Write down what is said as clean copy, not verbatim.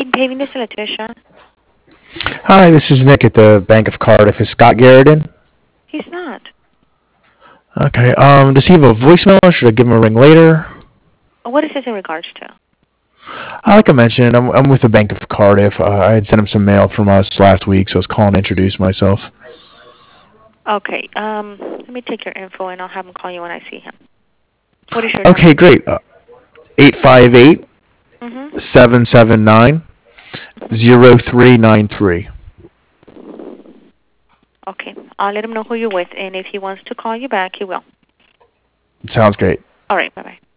Paving, this is Letitia. Hi, this is Nick at the Bank of Cardiff. Is Scott Garrett in? He's not. Okay. Does he have a voicemail or should I give him a ring later? What is this in regards to? Like I mentioned, I'm with the Bank of Cardiff. I had sent him some mail from us last week, so I was calling to introduce myself. Okay. Let me take your info and I'll have him call you when I see him. What is your Okay, number? great. 858 Mm-hmm. 779 0393. Okay. I'll let him know who you're with, and if he wants to call you back, he will. Sounds great. All right. Bye-bye.